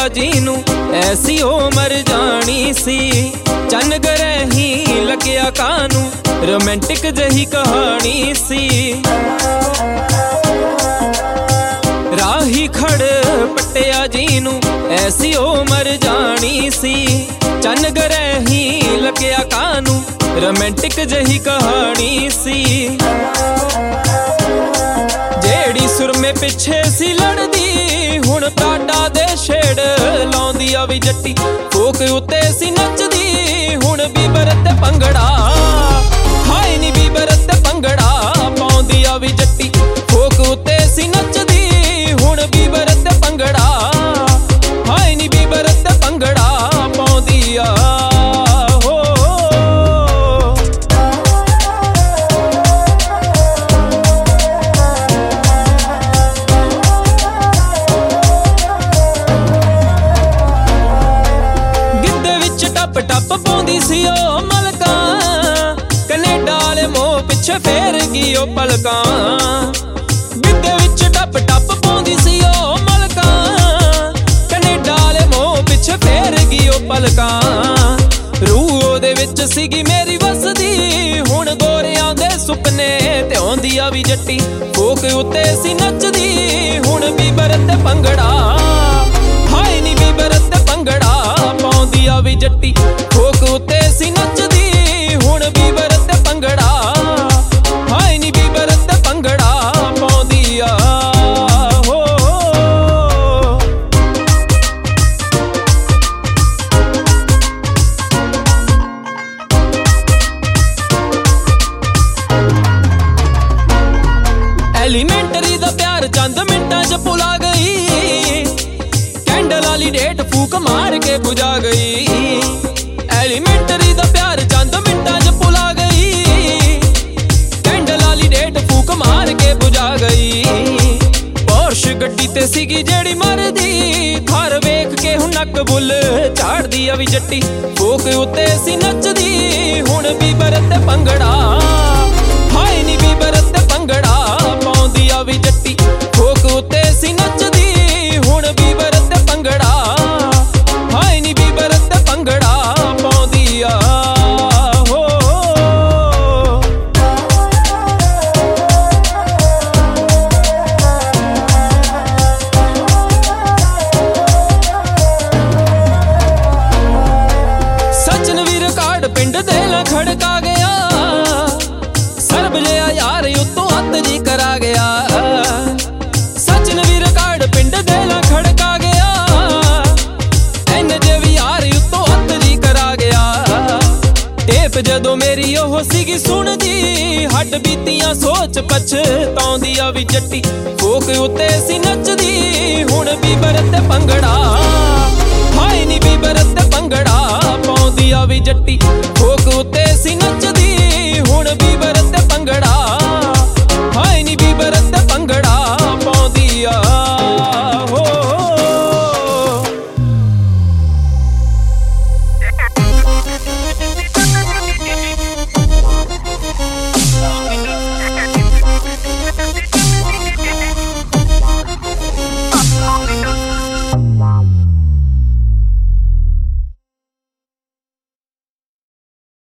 ਪੱਟਿਆ ਜਿਹਨੂੰ ਐਸੀ ਉਹ ਮਰ ਜਾਣੀ ਸੀ। ਚੰਨ ਗਰਹੀ ਲੱਗਿਆ ਕਾਨੂੰ ਰੋਮਾਂਟਿਕ ਜਹੀ ਕਹਾਣੀ ਸੀ। ਰਾਹੀ ਖੜ ਪੱਟਿਆ ਜਿਹਨੂੰ ਐਸੀ ਉਹ ਮਰ ਜਾਣੀ ਸੀ। ਚੰਨ ਗਰਹੀ ਲੱਗਿਆ ਕਾਨੂੰ ਰੋਮਾਂਟਿਕ ਜਹੀ ਕਹਾਣੀ ਸੀ। ਜਿਹੜੀ ਸੁਰਮੇ ਪਿੱਛੇ ਸੀ ਲੜਦੀ ਹੁਣ ਟਾਟਾ ਦੇ ਛੇੜ ਲਾਉਂਦੀ ਆ ਵੀ ਜੱਟੀ। ਫੋਕ ਉੱਤੇ ਸੀ ਨੱਚਦੀ ਹੁਣ ਬੀਬਰ ਤੇ ਭੰਗੜਾ। ਹਾਏ ਨੀ ਬੀਬਰ ਤੇ ਭੰਗੜਾ ਪਾਉਂਦੀ ਆ ਵੀ ਜੱਟੀ। ਫੋਕ ਉੱਤੇ ਸੀ ਨੱਚਦੀ ਹੁਣ ਬੀਬਰ ਤੇ ਭੰਗੜਾ। ਹਾਏ ਨੀ ਬੀਬਰ ਤੇ ਭੰਗੜਾ ਪਾਉਂਦੀ ਆ। ਟੱਪ ਪਾਉਂਦੀ ਸੀ ਉਹ ਮਲਕਾਂ ਕਨੇਡਾ ਵਾਲੇ ਮੋਹ ਪਿੱਛੇ ਫੇਰ ਗਈ ਉਹ ਪਲਕਾਂ। ਗਿੱਧੇ ਵਿੱਚ ਟੱਪ ਪਾਉਂਦੀ ਸੀ ਉਹ ਮਲਕਾਂ ਕਨੇਡਾ ਵਾਲੇ ਮੋਹ ਪਿੱਛੇ ਫੇਰ ਗਈ ਉਹ ਪਲਕਾਂ। ਰੂਹ ਉਹਦੇ ਵਿੱਚ ਸੀਗੀ ਮੇਰੀ ਵਸਦੀ ਹੁਣ ਗੋਰਿਆਂ ਦੇ ਸੁਪਨੇ ਤੇ ਆਉਂਦੀ ਆ ਵੀ ਜੱਟੀ। ਫੋਕ ਉੱਤੇ ਸੀ ਨੱਚਦੀ ਹੁਣ ਬੀਬਰ ਤੇ ਭੰਗੜਾ। ਹਾਏ ਨੀ ਬੀਬਰ ਤੇ ਭੰਗੜਾ ਪਾਉਂਦੀ ਆ ਵੀ ਜੱਟੀ। ਫੋਕ ਉੱਤੇ ਸੀ ਨੱਚਦੀ ਹੁਣ ਬੀਬਰ ਤੇ ਭੰਗੜਾ। ਹਾਏ ਨੀ ਬੀਬਰ ਤੇ ਭੰਗੜਾ ਪਾਉਂਦੀ ਆ। ਐਲੀਮੈਂਟਰੀ ਦਾ ਪਿਆਰ ਚੰਦ ਮਿੰਟਾਂ 'ਚ ਭੁਲਾ ਗਈ। ਕੈਂਡਲ ਵਾਲੀ ਡੇਟ ਫੂਕ ਮਾਰ ਕੇ ਬੁਝਾ ਗਈ। ਐਲੀਮੈਂਟਰੀ ਦਾ ਪਿਆਰ ਚੰਦ ਮਿੰਟਾਂ 'ਚ ਭੁਲਾ ਗਈ। ਕੈਂਡਲ ਵਾਲੀ ਡੇਟ ਫੂਕ ਮਾਰ ਕੇ ਬੁਝਾ ਗਈ। ਪੋਰਸ਼ ਗੱਡੀ ਤੇ ਸੀਗੀ ਜਿਹੜੀ ਮਰਦੀ ਥਰ ਵੇਖ ਕੇ ਹੁਣ ਨੱਕ ਬੁੱਲ ਝਾੜਦੀ ਆ ਵੀ ਜੱਟੀ। ਫੋਕ ਉੱਤੇ ਸੀ ਨੱਚਦੀ ਹੁਣ ਬੀਬਰ ਤੇ ਭੰਗੜਾ। ਹਾਏ ਨੀ ਬੀਬਰ ਤੇ ਭੰਗੜਾ ਪਾਉਂਦੀ ਆ ਵੀ ਜੱਟੀ। ਫੋਕ ਉੱਤੇ ਸੀ ਨੱਚਦੀ ਹੁਣ ਬੀਬਰ ਤੇ ਭੰਗੜਾ। ਹਾਏ ਨੀ ਬੀਬਰ ਤੇ ਭੰਗੜਾ ਪਾਉਂਦੀ ਆ। ਸਚਨ ਵੀ ਰਿਕਾਰਡ ਪਿੰਡ ਦੇ ਲਾ ਖੜਕਾ ਗਿਆ। ਸਰਬ ਜਿਹਾ ਯਾਰ ਉੱਤੋਂ ਹੱਥ ਜੀ ਕਰਾ ਗਿਆ। ਸਚਨ ਵੀ ਰਿਕਾਰਡ ਪਿੰਡ ਦੇ ਲਾ ਖੜਕਾ ਗਿਆ। ਐਨ ਜੇ ਵੀ ਯਾਰ ਉੱਤੋਂ ਹੱਥ ਜੀ ਕਰਾ ਗਿਆ। ਟੇਪ ਜਦੋਂ ਮੇਰੀ ਉਹ ਸੀਗੀ ਸੁਣਦੀ ਹੱਡ ਬੀਤੀਆਂ ਸੋਚ ਪਛਤਾਉਂਦੀ ਆ ਵੀ ਜੱਟੀ। ਫੋਕ ਉੱਤੇ ਸੀ ਨੱਚਦੀ ਹੁਣ ਬੀਬਰ ਤੇ ਭੰਗੜਾ।